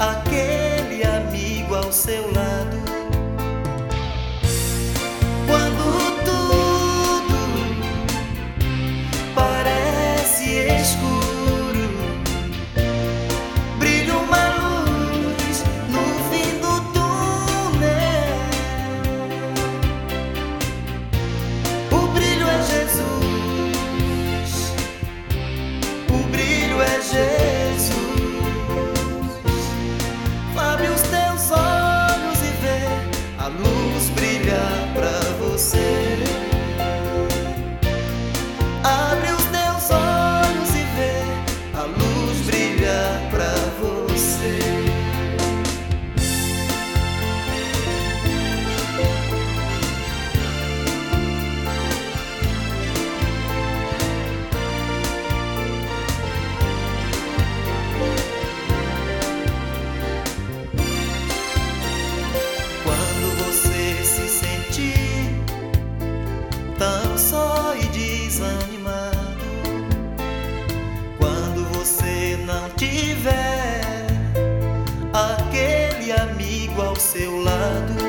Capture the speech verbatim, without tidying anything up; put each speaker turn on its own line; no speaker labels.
aquele amigo ao seu lado. Quando tudo parece escuro, brilha uma luz no fim do túnel. O brilho é Jesus, o brilho é Jesus. Abre os teus olhos e vê a luz brilhar pra você. Abre os teus olhos e vê a luz brilhar pra você. Tão só e desanimado, quando você não tiver aquele amigo ao seu lado.